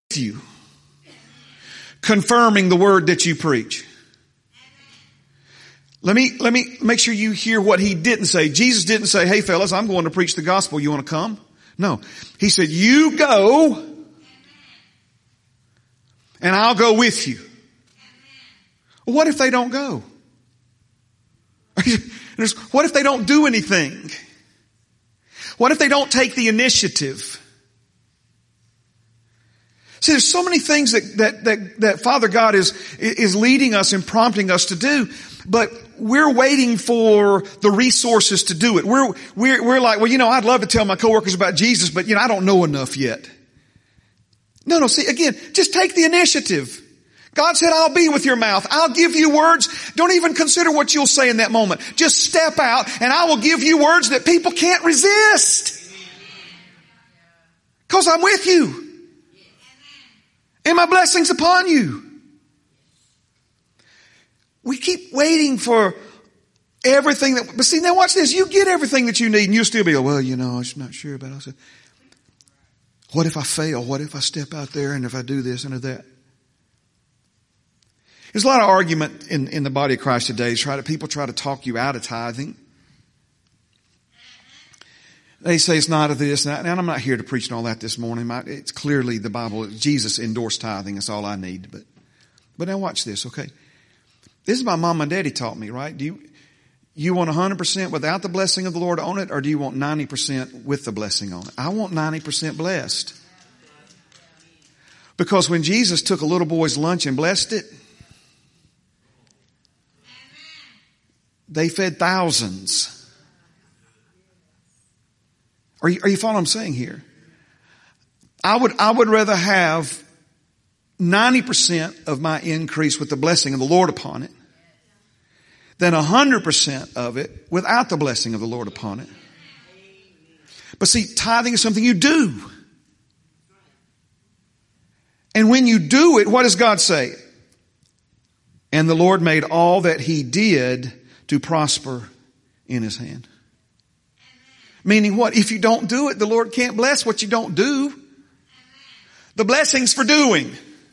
you, confirming the word that you preach. Let me make sure you hear what he didn't say. Jesus didn't say, hey fellas, I'm going to preach the gospel. You want to come? No. He said, you go and I'll go with you. Well, what if they don't go? What if they don't do anything? What if they don't take the initiative? See, there's so many things that Father God is leading us and prompting us to do, but we're waiting for the resources to do it. We're like, well, I'd love to tell my coworkers about Jesus, but I don't know enough yet. No, see, again, just take the initiative. God said, I'll be with your mouth. I'll give you words. Don't even consider what you'll say in that moment. Just step out and I will give you words that people can't resist. 'Cause I'm with you. And my blessings upon you. We keep waiting for everything but see, now watch this. You get everything that you need and you'll still be, well, I'm not sure about it. I said, what if I fail? What if I step out there and if I do this and do that? There's a lot of argument in the body of Christ today. People try to talk you out of tithing. They say it's not of this and that. And I'm not here to preach and all that this morning. It's clearly the Bible. Jesus endorsed tithing. That's all I need. But now watch this, okay? This is my mom and daddy taught me, right? Do you want 100% without the blessing of the Lord on it, or do you want 90% with the blessing on it? I want 90% blessed. Because when Jesus took a little boy's lunch and blessed it, they fed thousands. Are you following what I'm saying here? I would rather have 90% of my increase with the blessing of the Lord upon it than 100% of it without the blessing of the Lord upon it. But see, tithing is something you do. And when you do it, what does God say? And the Lord made all that he did to prosper in his hand. Meaning what? If you don't do it, the Lord can't bless what you don't do. The blessing's for doing.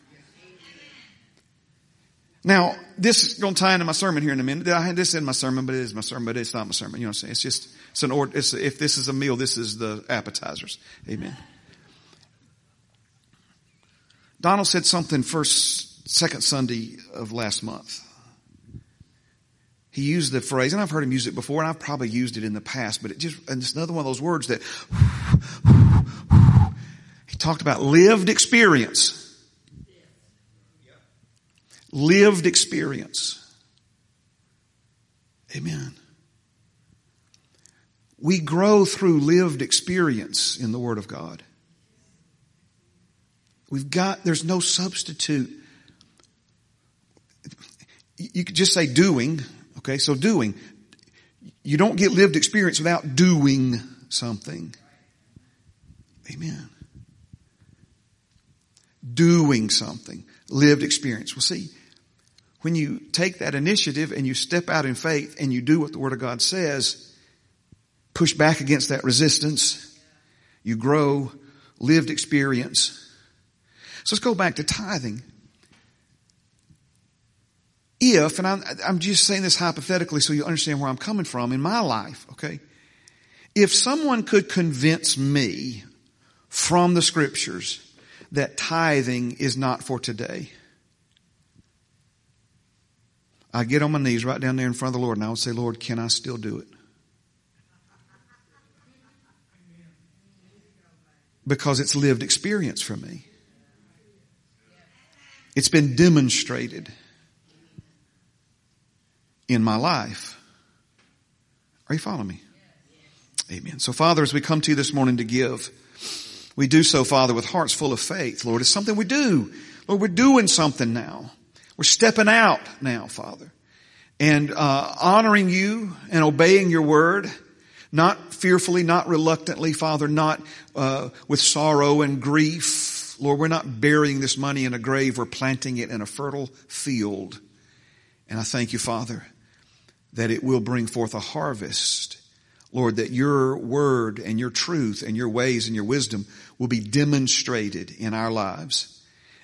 Now, this is going to tie into my sermon here in a minute. I had this in my sermon, but it is my sermon, but it's not my sermon. You know what I'm saying? If this is a meal, this is the appetizers. Amen. Donald said something second Sunday of last month. He used the phrase, and I've heard him use it before, and I've probably used it in the past, but it's another one of those words that he talked about lived experience. Lived experience. Amen. We grow through lived experience in the Word of God. There's no substitute. You could just say doing. Okay, so doing. You don't get lived experience without doing something. Amen. Doing something. Lived experience. Well, see, when you take that initiative and you step out in faith and you do what the Word of God says, push back against that resistance, you grow lived experience. So let's go back to tithing. If, and I'm just saying this hypothetically so you understand where I'm coming from in my life, okay? If someone could convince me from the scriptures that tithing is not for today, I get on my knees right down there in front of the Lord and I would say, Lord, can I still do it? Because it's lived experience for me. It's been demonstrated in my life. Are you following me? Amen. So Father, as we come to you this morning to give, we do so, Father, with hearts full of faith. Lord, it's something we do. Lord, we're doing something now. We're stepping out now, Father, and honoring you and obeying your word, not fearfully, not reluctantly, Father, not with sorrow and grief. Lord, we're not burying this money in a grave. We're planting it in a fertile field. And I thank you, Father, that it will bring forth a harvest. Lord, that your word and your truth and your ways and your wisdom will be demonstrated in our lives.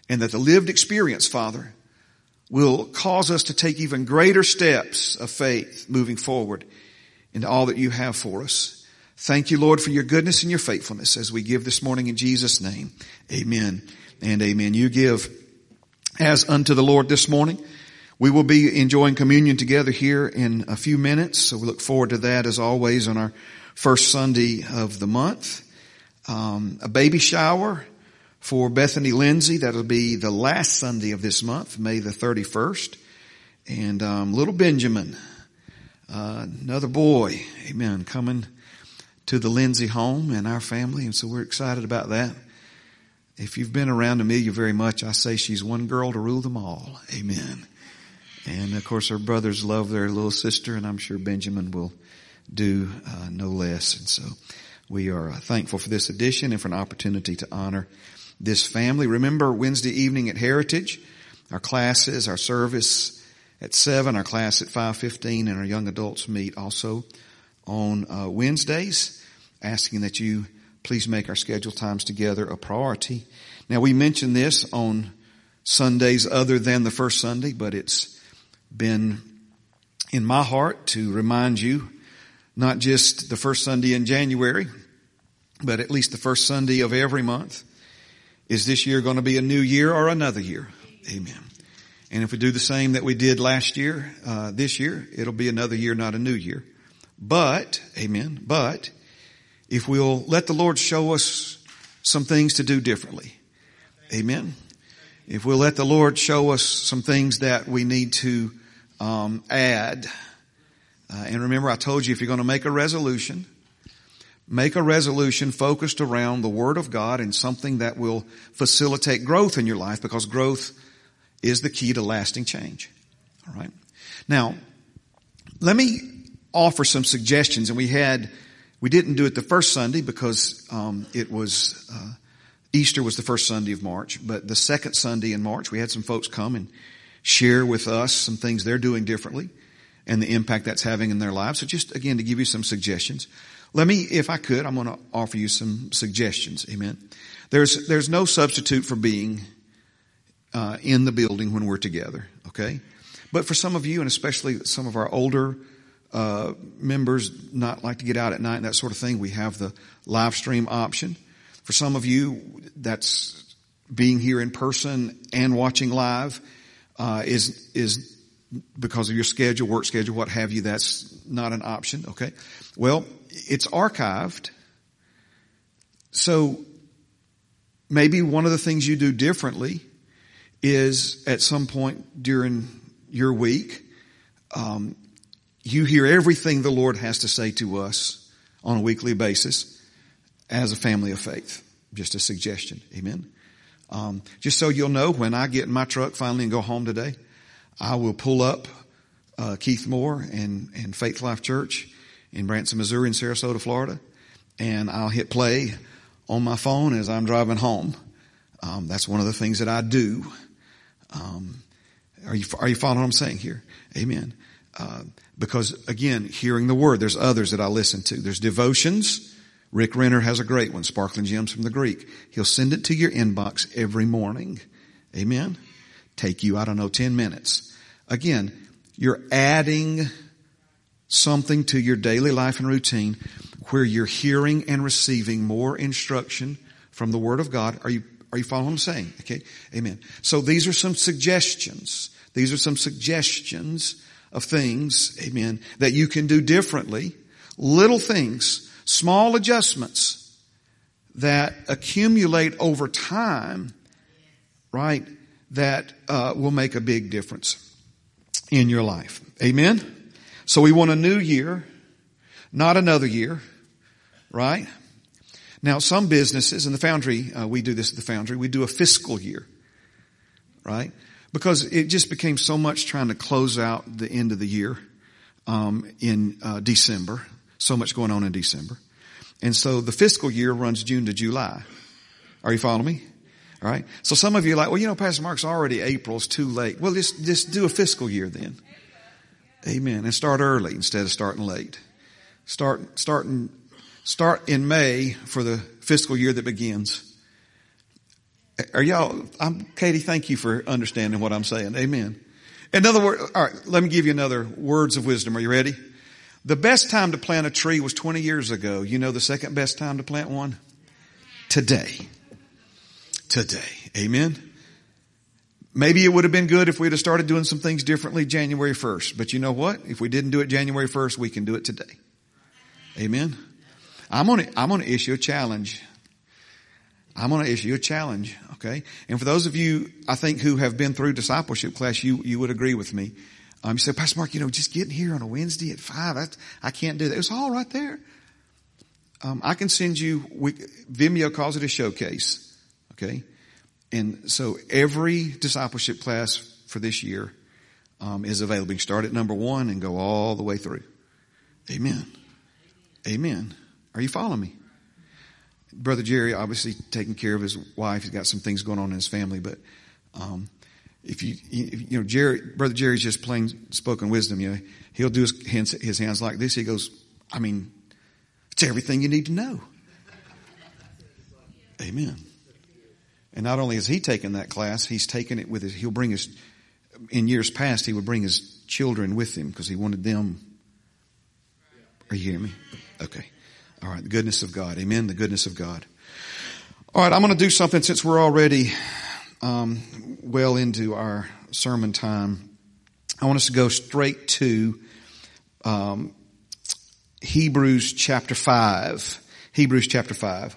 and that the lived experience, Father, will cause us to take even greater steps of faith moving forward into all that you have for us. Thank you, Lord, for your goodness and your faithfulness as we give this morning in Jesus' name. Amen and amen. You give as unto the Lord this morning. We will be enjoying communion together here in a few minutes, so we look forward to that as always on our first Sunday of the month. A baby shower for Bethany Lindsay. That'll be the last Sunday of this month, May the 31st. And little Benjamin, another boy, amen, coming to the Lindsay home and our family. And so we're excited about that. If you've been around Amelia very much, I say she's one girl to rule them all. Amen. And of course her brothers love their little sister, and I'm sure Benjamin will do no less. And so we are thankful for this edition and for an opportunity to honor this family. Remember Wednesday evening at Heritage, our classes, our service at 7, our class at 5:15, and our young adults meet also on Wednesdays, asking that you please make our scheduled times together a priority. Now we mention this on Sundays other than the first Sunday, but it's been in my heart to remind you, not just the first Sunday in January, but at least the first Sunday of every month. Is this year going to be a new year or another year? Amen. And if we do the same that we did last year, this year, it'll be another year, not a new year. But, amen, but if we'll let the Lord show us some things to do differently, amen. If we'll let the Lord show us some things that we need to add. And remember, I told you if you're going to make a resolution focused around the Word of God and something that will facilitate growth in your life, because growth is the key to lasting change. All right. Now, let me offer some suggestions. And we didn't do it the first Sunday because it was Easter was the first Sunday of March. But the second Sunday in March, we had some folks come and share with us some things they're doing differently and the impact that's having in their lives. So just again, to give you some suggestions. Let me, if I could, I'm going to offer you some suggestions. Amen. There's no substitute for being in the building when we're together. Okay. But for some of you, and especially some of our older members not like to get out at night and that sort of thing, we have the live stream option. For some of you, that's being here in person and watching live is because of your schedule, work schedule, what have you. That's not an option. Okay. Well, it's archived. So maybe one of the things you do differently is at some point during your week, you hear everything the Lord has to say to us on a weekly basis as a family of faith. Just a suggestion. Amen. Just so you'll know, when I get in my truck finally and go home today, I will pull up Keith Moore and Faith Life Church in Branson, Missouri and Sarasota, Florida, and I'll hit play on my phone as I'm driving home. That's one of the things that I do. Are you following what I'm saying here? Amen. Because again, hearing the Word, there's others that I listen to. There's devotions. Rick Renner has a great one, Sparkling Gems from the Greek. He'll send it to your inbox every morning. Amen. Take you, 10 minutes. Again, you're adding something to your daily life and routine where you're hearing and receiving more instruction from the Word of God. Are you following what I'm saying? Okay. Amen. So these are some suggestions. These are some suggestions of things, amen, that you can do differently. Little things, small adjustments that accumulate over time, right, that will make a big difference in your life. Amen? So we want a new year, not another year, right? Now, some businesses, in the Foundry, we do this at the Foundry, we do a fiscal year, right? Because it just became so much trying to close out the end of the year in December. So much going on in December. And so the fiscal year runs June to July. Are you following me? All right. So some of you are like, well, Pastor Mark's already April. It's too late. Well, just do a fiscal year then. Amen. And start early instead of starting late. Start in May for the fiscal year that begins. Are y'all, Katie, thank you for understanding what I'm saying. Amen. In other words, all right, let me give you another words of wisdom. Are you ready? The best time to plant a tree was 20 years ago. You know the second best time to plant one? Today. Today. Amen. Maybe it would have been good if we'd have started doing some things differently January 1st. But you know what? If we didn't do it January 1st, we can do it today. Amen. I'm going to issue a challenge. Okay. And for those of you, I think, who have been through discipleship class, you would agree with me. You said, Pastor Mark, just getting here on a Wednesday at 5, I can't do that. It was all right there. I can send you, Vimeo calls it a showcase. Okay. And so every discipleship class for this year, is available. You can start at number 1 and go all the way through. Amen. Amen. Are you following me? Brother Jerry, obviously taking care of his wife. He's got some things going on in his family, but, Brother Jerry's just plain spoken wisdom, he'll do his hands like this. He goes, it's everything you need to know. Amen. And not only has he taken that class, he's taken it with in years past, he would bring his children with him because he wanted them. Are you hearing me? Okay. All right. The goodness of God. Amen. The goodness of God. All right. I'm going to do something since we're already, well into our sermon time. I want us to go straight to, Hebrews chapter 5. Hebrews chapter 5.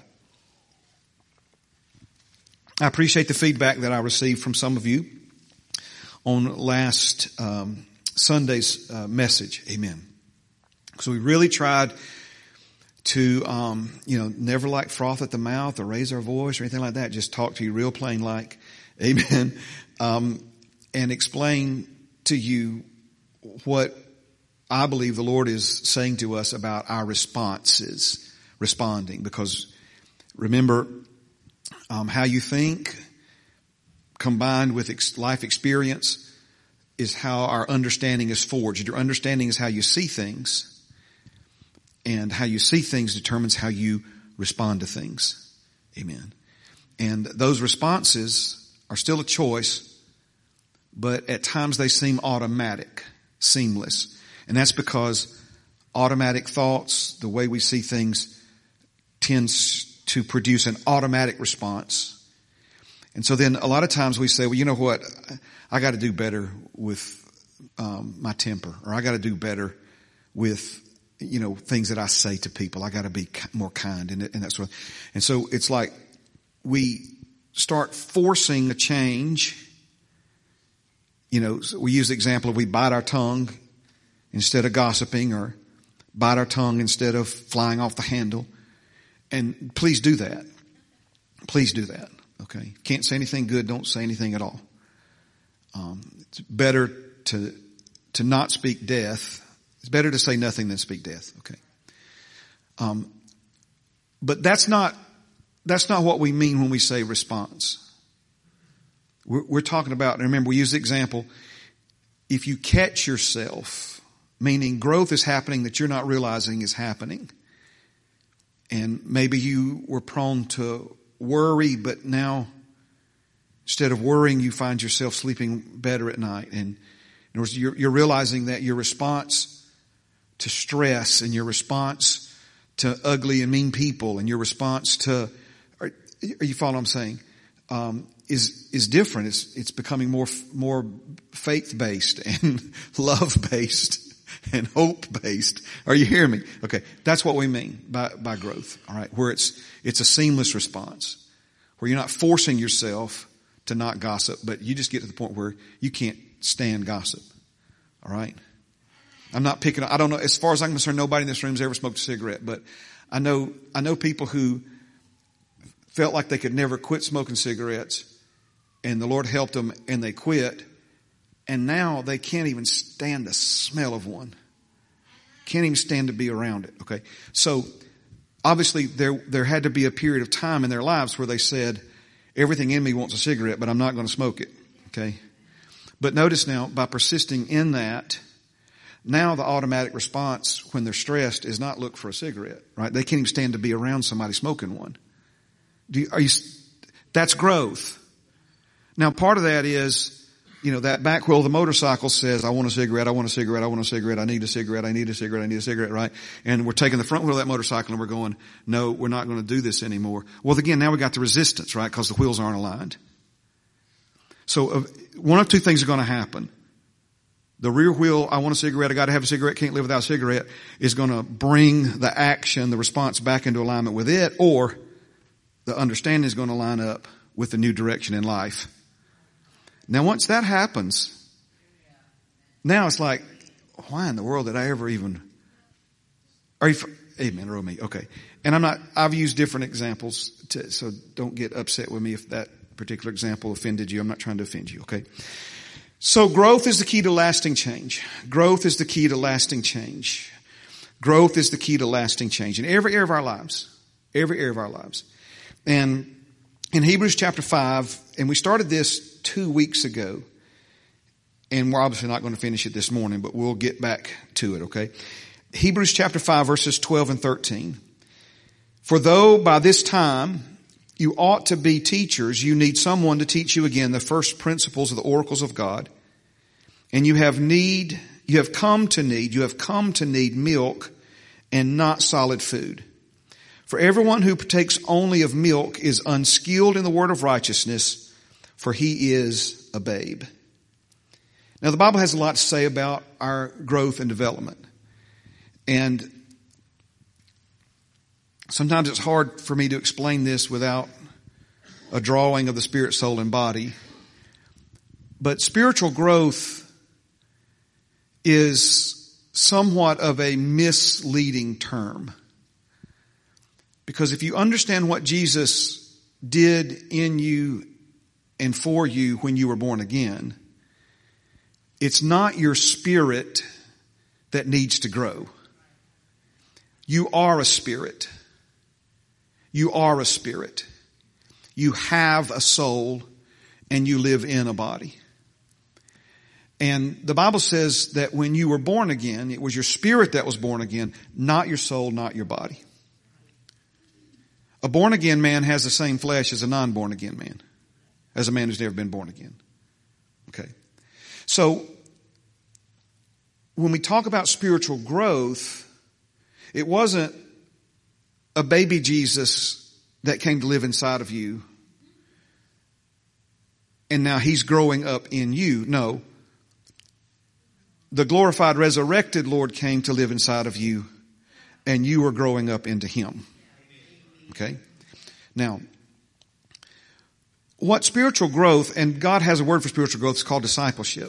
I appreciate the feedback that I received from some of you on last Sunday's message. Amen. So we really tried to, never like froth at the mouth or raise our voice or anything like that. Just talk to you real plain like, amen, and explain to you what I believe the Lord is saying to us about our responding. Because remember, how you think combined with life experience is how our understanding is forged. Your understanding is how you see things, and how you see things determines how you respond to things. Amen. And those responses are still a choice, but at times they seem automatic, seamless. And that's because automatic thoughts, the way we see things, tends to produce an automatic response. And so then a lot of times we say, well, you know what? I got to do better with my temper, or I got to do better with, things that I say to people. I got to be more kind and that sort of. And so it's like we start forcing a change. So we use the example of we bite our tongue instead of gossiping, or bite our tongue instead of flying off the handle. And please do that. Please do that. Okay. Can't say anything good. Don't say anything at all. It's better to not speak death. It's better to say nothing than speak death. Okay. But that's not what we mean when we say response. We're talking about, and remember, we use the example, if you catch yourself, meaning growth is happening that you're not realizing is happening. And maybe you were prone to worry, but now instead of worrying, you find yourself sleeping better at night. And in other words, you're realizing that your response to stress and your response to ugly and mean people and your response to, are you following what I'm saying? Is different. It's becoming more faith-based and love-based and hope-based. Are you hearing me? Okay. That's what we mean by growth. All right. Where it's a seamless response, where you're not forcing yourself to not gossip, but you just get to the point where you can't stand gossip. All right. I'm not picking I don't know. As far as I'm concerned, nobody in this room has ever smoked a cigarette, but I know people who felt like they could never quit smoking cigarettes, and the Lord helped them and they quit. And now they can't even stand the smell of one. Can't even stand to be around it. Okay. So obviously there had to be a period of time in their lives where they said, everything in me wants a cigarette, but I'm not going to smoke it. Okay. But notice now, by persisting in that, now the automatic response when they're stressed is not look for a cigarette, right? They can't even stand to be around somebody smoking one. That's growth. Now part of that is, that back wheel of the motorcycle says, I want a cigarette, I want a cigarette, I want a cigarette, I need a cigarette, I need a cigarette, I need a cigarette, right? And we're taking the front wheel of that motorcycle and we're going, no, we're not going to do this anymore. Well, again, now we got the resistance, right? Because the wheels aren't aligned. So one of two things are going to happen. The rear wheel, I want a cigarette, I got to have a cigarette, can't live without a cigarette, is going to bring the action, the response back into alignment with it, or the understanding is going to line up with the new direction in life. Now once that happens, now it's like, why in the world did I ever even, amen, row me, okay. And I've used different examples so don't get upset with me if that particular example offended you. I'm not trying to offend you, okay. So growth is the key to lasting change. Growth is the key to lasting change. Growth is the key to lasting change in every area of our lives. Every area of our lives. And in Hebrews chapter 5, and we started this 2 weeks ago, and we're obviously not going to finish it this morning, but we'll get back to it, okay? Hebrews chapter 5 verses 12 and 13. For though by this time you ought to be teachers, you need someone to teach you again the first principles of the oracles of God. And you have come to need milk and not solid food. For everyone who partakes only of milk is unskilled in the word of righteousness, for he is a babe. Now the Bible has a lot to say about our growth and development. And sometimes it's hard for me to explain this without a drawing of the spirit, soul, and body. But spiritual growth is somewhat of a misleading term. Because if you understand what Jesus did in you and for you when you were born again, it's not your spirit that needs to grow. You are a spirit. You are a spirit. You have a soul and you live in a body. And the Bible says that when you were born again, it was your spirit that was born again, not your soul, not your body. A born again man has the same flesh as a non-born again man, as a man who's never been born again. Okay. So when we talk about spiritual growth, it wasn't a baby Jesus that came to live inside of you and now he's growing up in you. No. The glorified resurrected Lord came to live inside of you and you are growing up into him. Okay? Now, what spiritual growth, and God has a word for spiritual growth, it's called discipleship.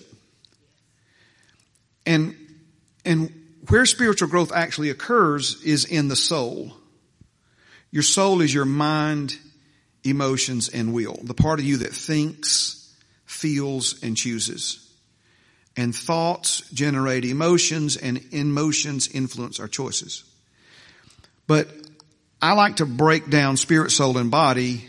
And where spiritual growth actually occurs is in the soul. Your soul is your mind, emotions, and will. The part of you that thinks, feels, and chooses. And thoughts generate emotions, and emotions influence our choices. But I like to break down spirit, soul, and body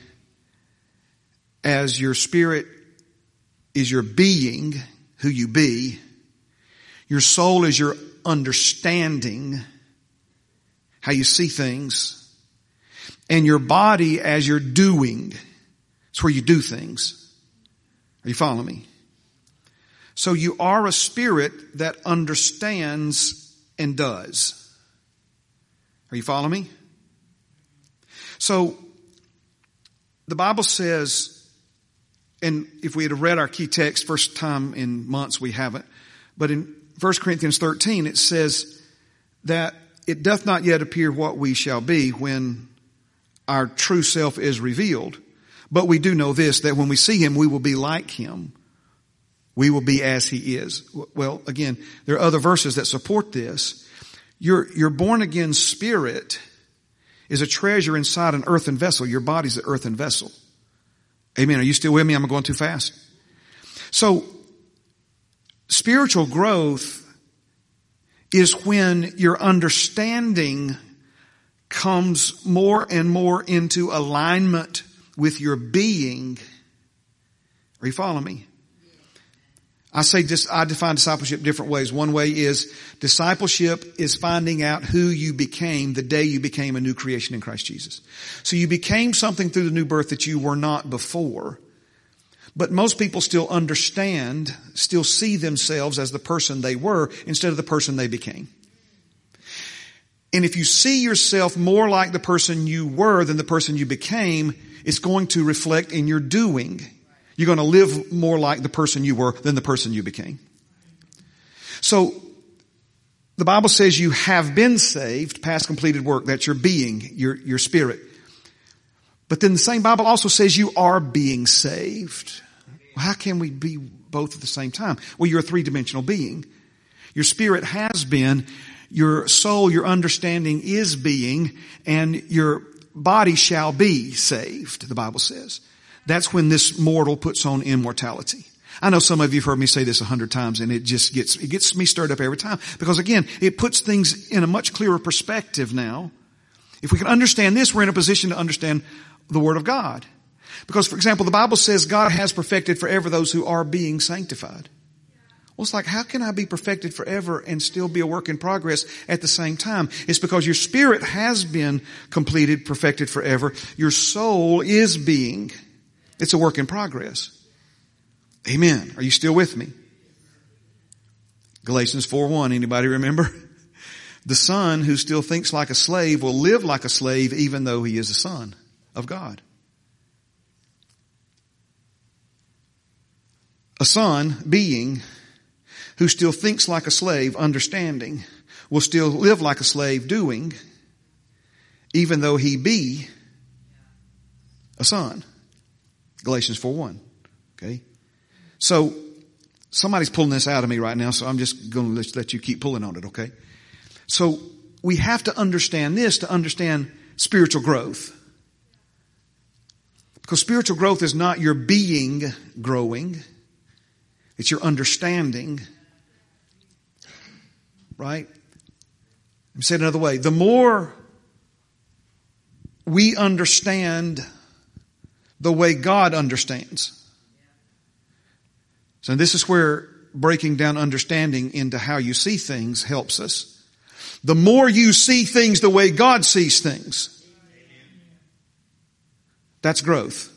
as your spirit is your being, who you be. Your soul is your understanding, how you see things. And your body as your doing. It's where you do things. Are you following me? So you are a spirit that understands and does. Are you following me? So the Bible says, and if we had read our key text, first time in months we haven't, but in 1 Corinthians 13 it says that it doth not yet appear what we shall be when our true self is revealed. But we do know this, that when we see him, we will be like him. We will be as he is. Well, again, there are other verses that support this. Your born again spirit is a treasure inside an earthen vessel. Your body's an earthen vessel. Amen. Are you still with me? I'm going too fast. So, spiritual growth is when your understanding comes more and more into alignment with your being. Are you following me? I define discipleship different ways. One way is discipleship is finding out who you became the day you became a new creation in Christ Jesus. So you became something through the new birth that you were not before. But most people still still see themselves as the person they were instead of the person they became. And if you see yourself more like the person you were than the person you became, it's going to reflect in your doing. You're going to live more like the person you were than the person you became. So, the Bible says you have been saved, past completed work. That's your being, your spirit. But then the same Bible also says you are being saved. Well, how can we be both at the same time? Well, you're a three-dimensional being. Your spirit has been, your soul, your understanding is being, and your body shall be saved, the Bible says. That's when this mortal puts on immortality. I know some of you have heard me say this 100 times, and it gets me stirred up every time. Because again, it puts things in a much clearer perspective now. If we can understand this, we're in a position to understand the Word of God. Because, for example, the Bible says God has perfected forever those who are being sanctified. Well, it's like, how can I be perfected forever and still be a work in progress at the same time? It's because your spirit has been completed, perfected forever. Your soul is being. It's a work in progress. Amen. Are you still with me? Galatians 4:1. Anybody remember? The son who still thinks like a slave will live like a slave even though he is a son of God. A son, being, who still thinks like a slave, understanding, will still live like a slave, doing, even though he be a son. Galatians 4:1. Okay. So, somebody's pulling this out of me right now, so I'm just going to let you keep pulling on it, okay? So, we have to understand this to understand spiritual growth. Because spiritual growth is not your being growing. It's your understanding. Right? Let me say it another way. The more we understand the way God understands. So this is where breaking down understanding into how you see things helps us. The more you see things the way God sees things, that's growth.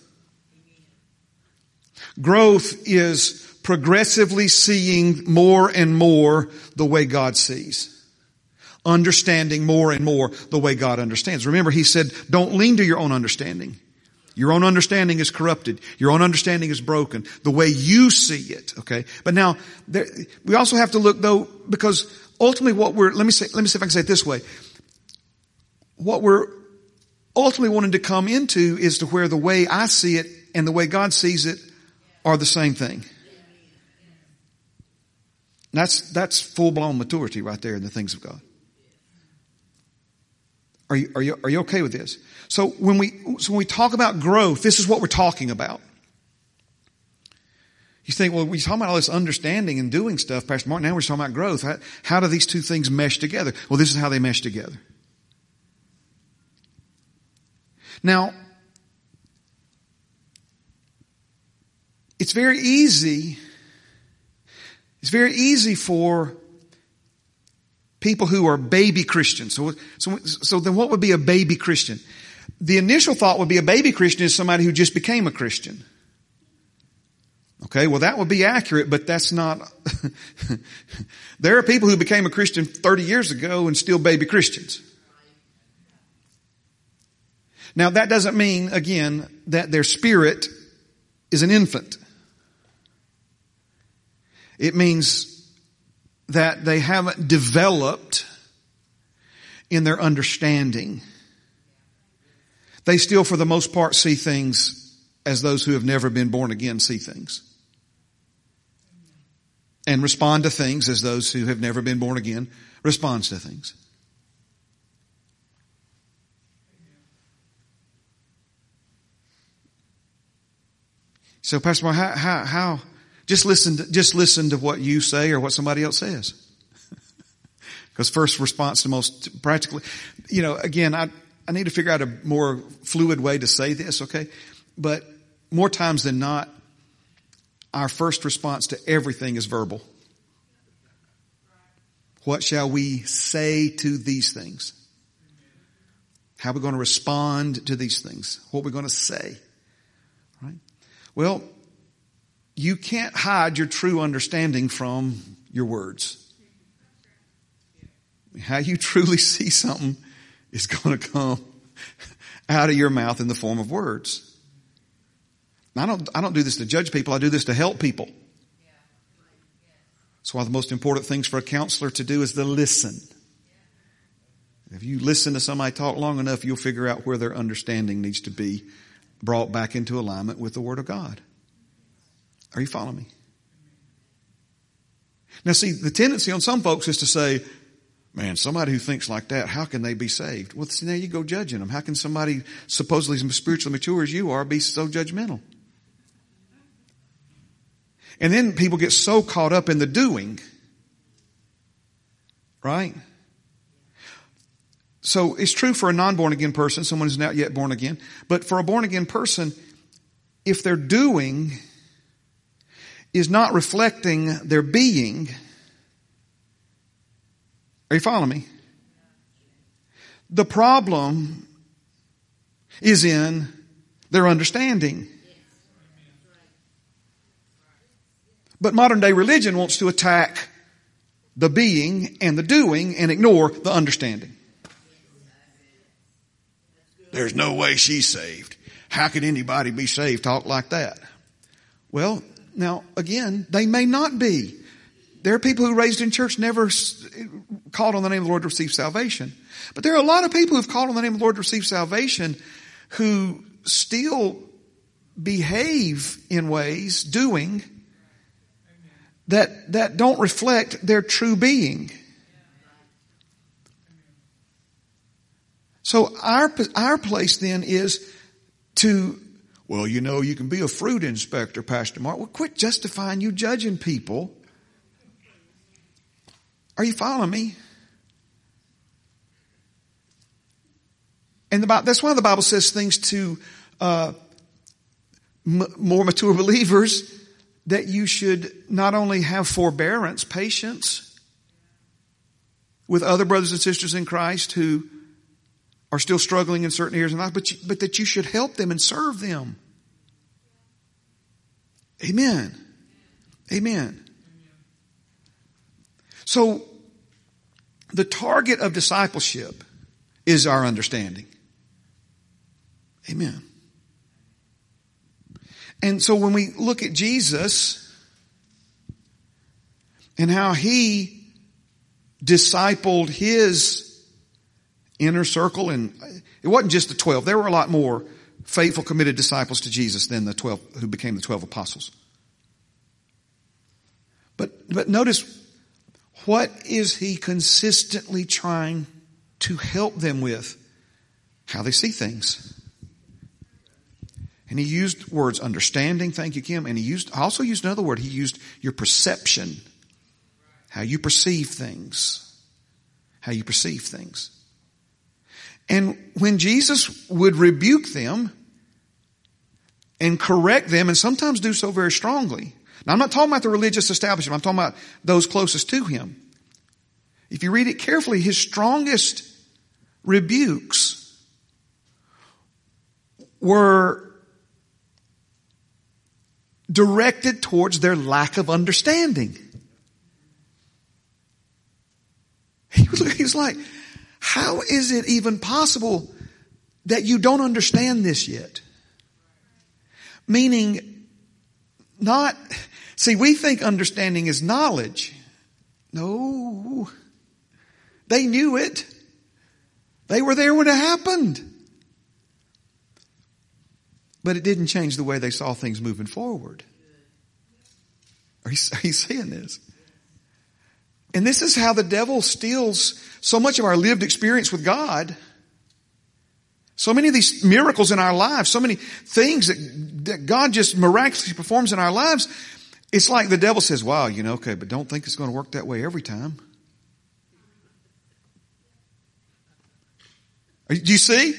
Growth is progressively seeing more and more the way God sees. Understanding more and more the way God understands. Remember, he said, don't lean to your own understanding. Your own understanding is corrupted. Your own understanding is broken. The way you see it, okay? But now, we also have to look though, because ultimately let me see if I can say it this way. What we're ultimately wanting to come into is to where the way I see it and the way God sees it are the same thing. That's full-blown maturity right there in the things of God. Are you okay with this? So when we talk about growth, this is what we're talking about. You think, well, we're talking about all this understanding and doing stuff, Pastor Mark. Now we're talking about growth. How do these two things mesh together? Well, this is how they mesh together. Now, it's very easy for people who are baby Christians. So then what would be a baby Christian? The initial thought would be a baby Christian is somebody who just became a Christian. Okay, well that would be accurate, but that's not. There are people who became a Christian 30 years ago and still baby Christians. Now that doesn't mean, again, that their spirit is an infant. It means that they haven't developed in their understanding. They still, for the most part, see things as those who have never been born again see things. And respond to things as those who have never been born again responds to things. So, Pastor Mark, how just listen to what you say or what somebody else says. Because first response to most practically, again, I need to figure out a more fluid way to say this, okay? But more times than not, our first response to everything is verbal. What shall we say to these things? How are we going to respond to these things? What are we going to say? Right? Well, you can't hide your true understanding from your words. How you truly see something is going to come out of your mouth in the form of words. I don't do this to judge people. I do this to help people. That's why the most important things for a counselor to do is to listen. If you listen to somebody talk long enough, you'll figure out where their understanding needs to be brought back into alignment with the Word of God. Are you following me? Now see, the tendency on some folks is to say, man, somebody who thinks like that, how can they be saved? Well, see, now you go judging them. How can somebody supposedly as spiritually mature as you are be so judgmental? And then people get so caught up in the doing. Right? So it's true for a non-born again person, someone who's not yet born again. But for a born again person, if their doing is not reflecting their being, are you following me? The problem is in their understanding. But modern day religion wants to attack the being and the doing and ignore the understanding. There's no way she's saved. How could anybody be saved? Talk like that. Well, now again, they may not be. There are people who raised in church never called on the name of the Lord to receive salvation. But there are a lot of people who've called on the name of the Lord to receive salvation who still behave in ways, doing, that don't reflect their true being. So our place then is to, well, you know, you can be a fruit inspector, Pastor Mark. Well, quit justifying you judging people. Are you following me? And that's why the Bible says things to more mature believers, that you should not only have forbearance, patience with other brothers and sisters in Christ who are still struggling in certain areas of life, but that you should help them and serve them. Amen. Amen. So, the target of discipleship is our understanding. Amen. And so when we look at Jesus and how he discipled his inner circle, and it wasn't just the 12. There were a lot more faithful, committed disciples to Jesus than the 12 who became the 12 apostles. But notice, what is he consistently trying to help them with? How they see things. And he used words understanding, thank you, Kim, and he also used another word. He used your perception. How you perceive things. How you perceive things. And when Jesus would rebuke them and correct them, and sometimes do so very strongly. Now I'm not talking about the religious establishment. I'm talking about those closest to him. If you read it carefully, his strongest rebukes were directed towards their lack of understanding. He's like, how is it even possible that you don't understand this yet? Meaning, we think understanding is knowledge. No. They knew it. They were there when it happened. But it didn't change the way they saw things moving forward. Are you seeing this? And this is how the devil steals so much of our lived experience with God. So many of these miracles in our lives, so many things that God just miraculously performs in our lives. It's like the devil says, wow, okay, but don't think it's going to work that way every time. Do you see?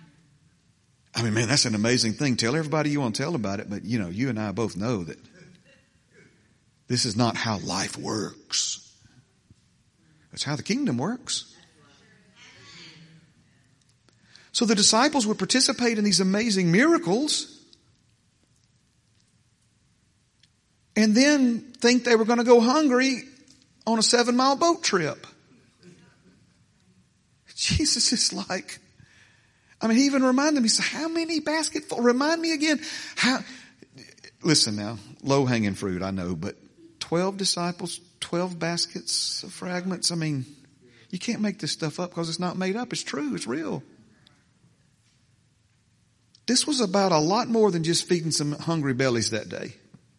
I mean, man, that's an amazing thing. Tell everybody you want to tell about it, but you and I both know that This is not how life works. That's how the kingdom works. So the disciples would participate in these amazing miracles and then think they were going to go hungry on a 7-mile boat trip. Jesus is like, he even reminded me, so how many basketfuls? Remind me again. Listen now, low-hanging fruit, I know, but 12 disciples, 12 baskets of fragments. You can't make this stuff up because it's not made up. It's true. It's real. This was about a lot more than just feeding some hungry bellies that day.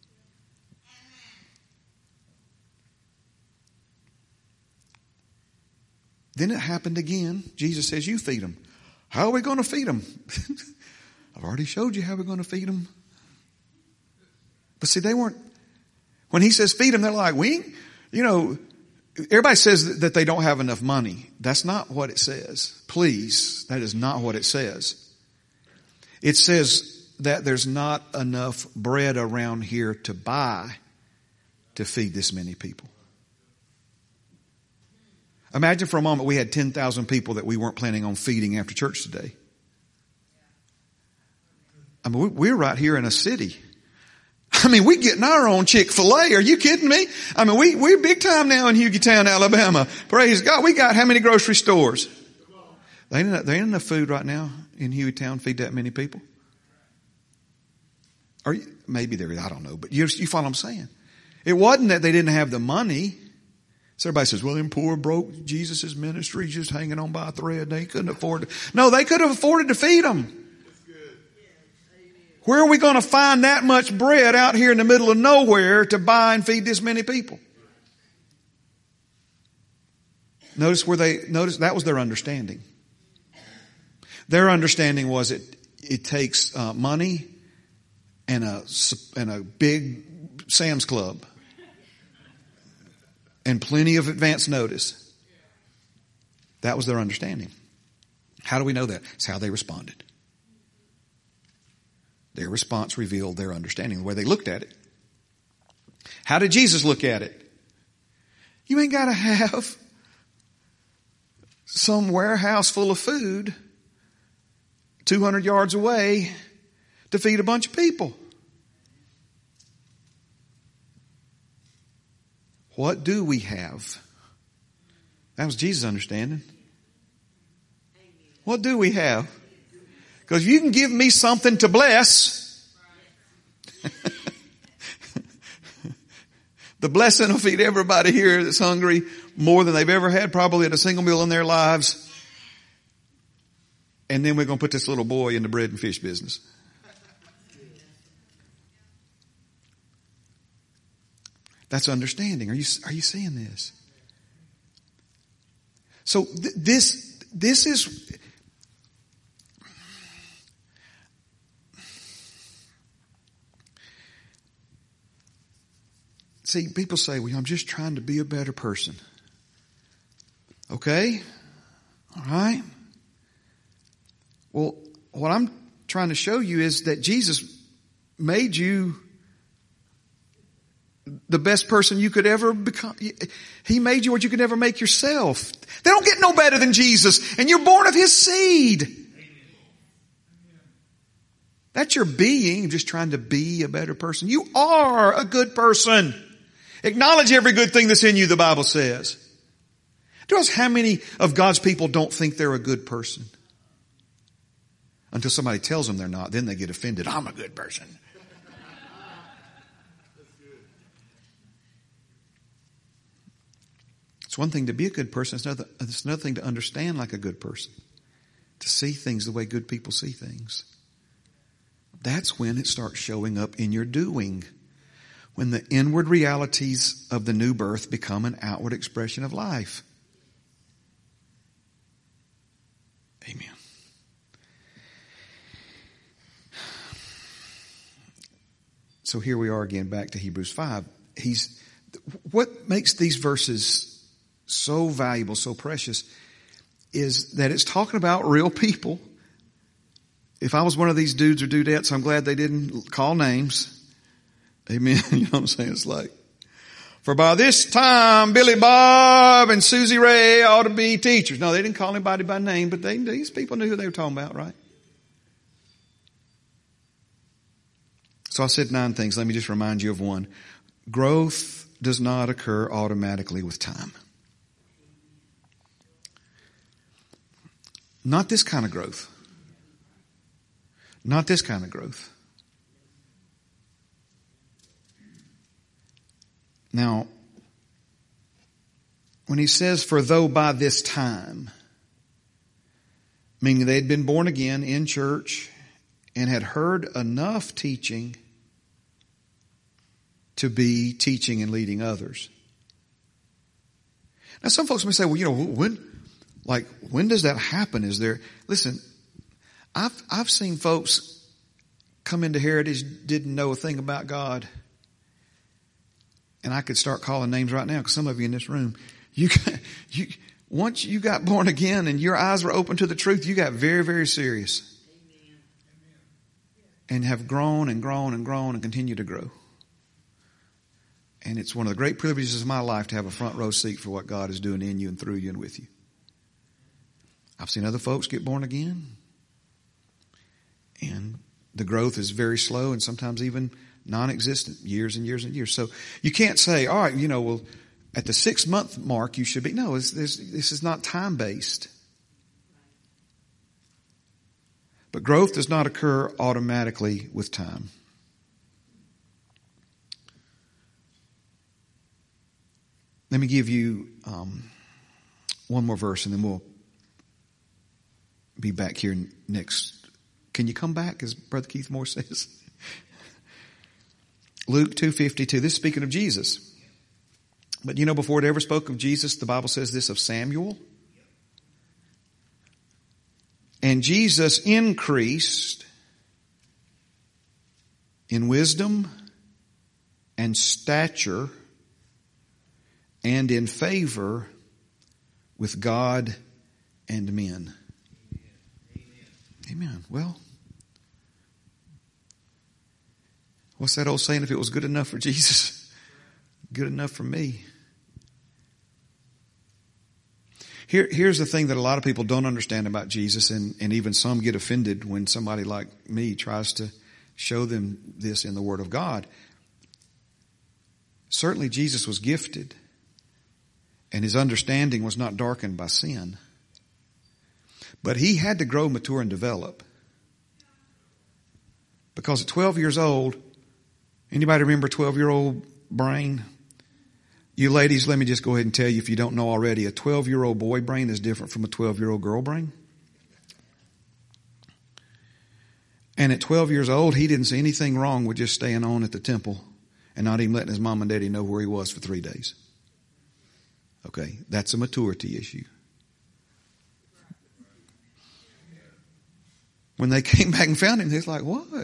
Then it happened again. Jesus says, you feed them. How are we going to feed them? I've already showed you how we're going to feed them. But see, they weren't, when he says feed them, they're like, everybody says that they don't have enough money. That's not what it says. Please, that is not what it says. It says that there's not enough bread around here to buy to feed this many people. Imagine for a moment we had 10,000 people that we weren't planning on feeding after church today. We're right here in a city. We getting our own Chick-fil-A. Are you kidding me? We're big time now in Hughtown, Alabama. Praise God. We got how many grocery stores? There ain't enough food right now in Hughtown to feed that many people. Maybe there is, I don't know. But you follow what I'm saying. It wasn't that they didn't have the money. So everybody says, well, them poor, broke Jesus' ministry just hanging on by a thread. They couldn't afford it. No, they could have afforded to feed them. Where are we going to find that much bread out here in the middle of nowhere to buy and feed this many people? Notice that was their understanding. Their understanding was it takes money and a big Sam's Club and plenty of advance notice. That was their understanding. How do we know that? It's how they responded. Their response revealed their understanding, the way they looked at it. How did Jesus look at it? You ain't got to have some warehouse full of food 200 yards away to feed a bunch of people. What do we have? That was Jesus' understanding. What do we have? Because you can give me something to bless. The blessing will feed everybody here that's hungry more than they've ever had probably at a single meal in their lives. And then we're going to put this little boy in the bread and fish business. That's understanding. Are you seeing this? So this is, see, people say, well, I'm just trying to be a better person. Okay. All right. Well, what I'm trying to show you is that Jesus made you the best person you could ever become. He made you what you could never make yourself. They don't get no better than Jesus, and you're born of His seed. That's your being, just trying to be a better person. You are a good person. Acknowledge every good thing that's in you, the Bible says. Do you know how many of God's people don't think they're a good person? Until somebody tells them they're not, then they get offended. I'm a good person. It's one thing to be a good person. It's another thing to understand like a good person. To see things the way good people see things. That's when it starts showing up in your doing. When the inward realities of the new birth become an outward expression of life. Amen. So here we are again, back to Hebrews 5. What makes these verses so valuable, so precious, is that it's talking about real people. If I was one of these dudes or dudettes, I'm glad they didn't call names. Amen. You know what I'm saying? It's like, For by this time, Billy Bob and Susie Ray ought to be teachers. No, they didn't call anybody by name, but these people knew who they were talking about, right? So I said 9 things. Let me just remind you of one. Growth does not occur automatically with time. Not this kind of growth. Not this kind of growth. Now, when he says, for though by this time, meaning they'd been born again in church and had heard enough teaching to be teaching and leading others. Now some folks may say, well, when does that happen? Listen, I've seen folks come into Heritage, didn't know a thing about God. And I could start calling names right now because some of you in this room, once you got born again and your eyes were open to the truth, you got very, very serious. And have grown and grown and grown and continue to grow. And it's one of the great privileges of my life to have a front row seat for what God is doing in you and through you and with you. I've seen other folks get born again. And the growth is very slow and sometimes even non-existent, years and years and years. So you can't say, all right, well, at the 6-month mark you should be. No, this is not time-based. But growth does not occur automatically with time. Let me give you one more verse and then we'll be back here next. Can you come back, as Brother Keith Moore says? Luke 2:52. This is speaking of Jesus. But before it ever spoke of Jesus, the Bible says this of Samuel. And Jesus increased in wisdom and stature and in favor with God and men. Amen. Well, what's that old saying? If it was good enough for Jesus, good enough for me. Here's the thing that a lot of people don't understand about Jesus, and even some get offended when somebody like me tries to show them this in the Word of God. Certainly Jesus was gifted, and his understanding was not darkened by sin. But he had to grow, mature, and develop. Because at 12 years old, anybody remember 12-year-old brain? You ladies, let me just go ahead and tell you, if you don't know already, a 12-year-old boy brain is different from a 12-year-old girl brain. And at 12 years old, he didn't see anything wrong with just staying on at the temple and not even letting his mom and daddy know where he was for 3 days. Okay, that's a maturity issue. When they came back and found him, they was like, what?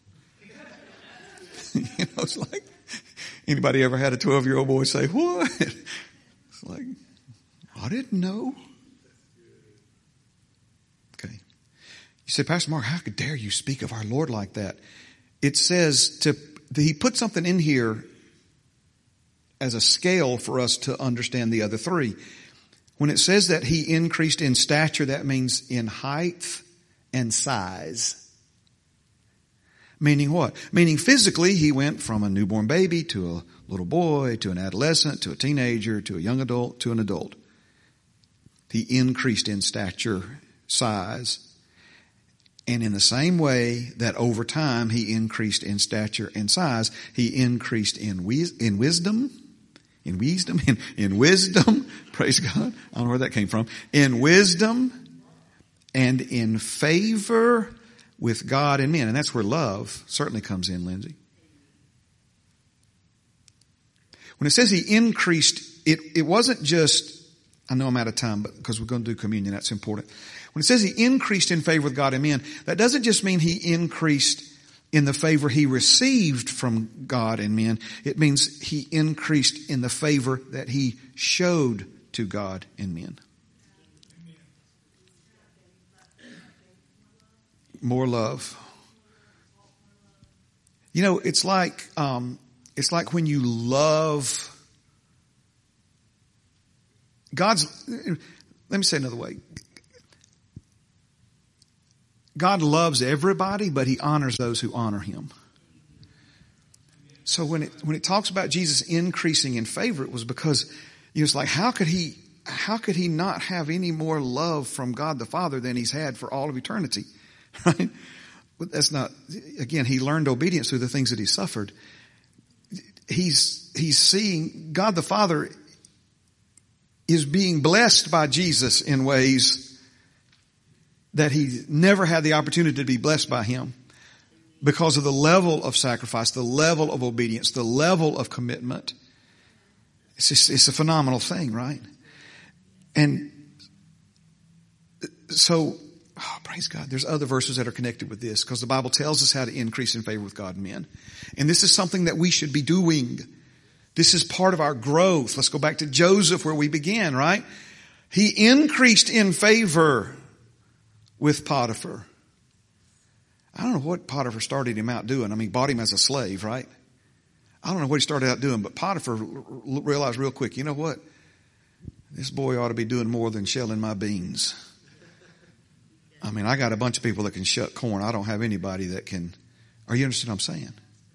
It's like, anybody ever had a 12-year-old boy say, what? It's like, I didn't know. Okay. You say, Pastor Mark, how dare you speak of our Lord like that? It says he put something in here as a scale for us to understand the other three. When it says that he increased in stature, that means in height and size. Meaning what? Meaning physically he went from a newborn baby to a little boy to an adolescent to a teenager to a young adult to an adult. He increased in stature, size. And in the same way that over time he increased in stature and size, he increased in wisdom. In wisdom, praise God. I don't know where that came from. In wisdom and in favor with God and men. And that's where love certainly comes in, Lindsay. When it says he increased, it wasn't just, I know I'm out of time, but because we're going to do communion, that's important. When it says he increased in favor with God and men, that doesn't just mean he increased in the favor he received from God and men. It means he increased in the favor that he showed to God and men. More love. It's like when you love let me say it another way. God loves everybody, but he honors those who honor him. So when it talks about Jesus increasing in favor, it was because he was like, how could he not have any more love from God the Father than he's had for all of eternity? Right? But that's not, again, he learned obedience through the things that he suffered. He's seeing God the Father is being blessed by Jesus in ways that he never had the opportunity to be blessed by him because of the level of sacrifice, the level of obedience, the level of commitment. It's a phenomenal thing, right? And so, praise God. There's other verses that are connected with this because the Bible tells us how to increase in favor with God and men. And this is something that we should be doing. This is part of our growth. Let's go back to Joseph where we began, right? He increased in favor with Potiphar. I don't know what Potiphar started him out doing. I mean, bought him as a slave, right? I don't know what he started out doing, but Potiphar realized real quick, you know what? This boy ought to be doing more than shelling my beans. I mean, I got a bunch of people that can shuck corn. I don't have anybody that can. Are you understand what I'm saying?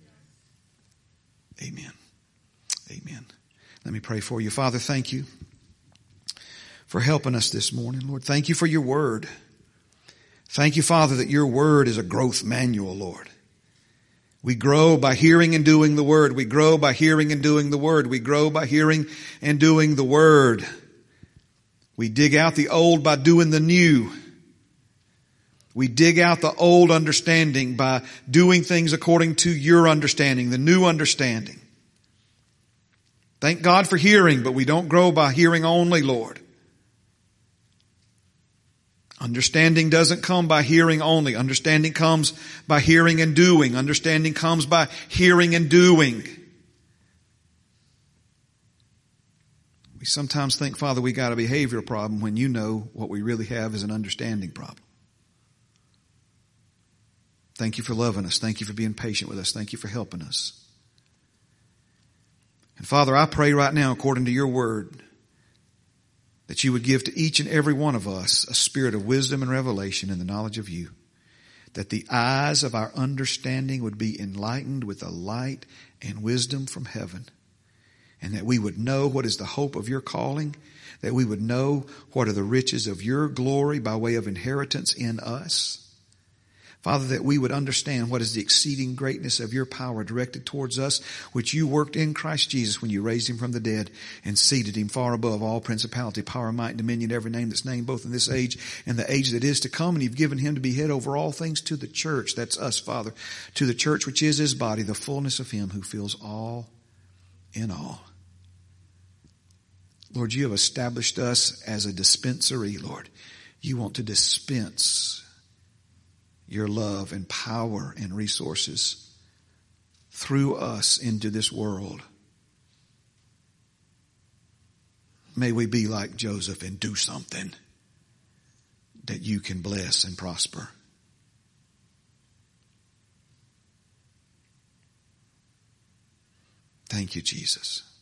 Amen. Amen. Let me pray for you. Father, thank you for helping us this morning. Lord, thank you for your word. Thank you, Father, that your word is a growth manual, Lord. We grow by hearing and doing the word. We grow by hearing and doing the word. We grow by hearing and doing the word. We dig out the old by doing the new. We dig out the old understanding by doing things according to your understanding, the new understanding. Thank God for hearing, but we don't grow by hearing only, Lord. Understanding doesn't come by hearing only. Understanding comes by hearing and doing. Understanding comes by hearing and doing. We sometimes think, Father, we got a behavioral problem when you know what we really have is an understanding problem. Thank you for loving us. Thank you for being patient with us. Thank you for helping us. And Father, I pray right now, according to your word, that you would give to each and every one of us a spirit of wisdom and revelation in the knowledge of you, that the eyes of our understanding would be enlightened with the light and wisdom from heaven, and that we would know what is the hope of your calling, that we would know what are the riches of your glory by way of inheritance in us. Father, that we would understand what is the exceeding greatness of your power directed towards us, which you worked in Christ Jesus when you raised him from the dead and seated him far above all principality, power, might, dominion, every name that's named both in this age and the age that is to come. And you've given him to be head over all things to the church. That's us, Father. To the church which is his body, the fullness of him who fills all in all. Lord, you have established us as a dispensary, Lord. You want to dispense your love and power and resources through us into this world. May we be like Joseph and do something that you can bless and prosper. Thank you, Jesus.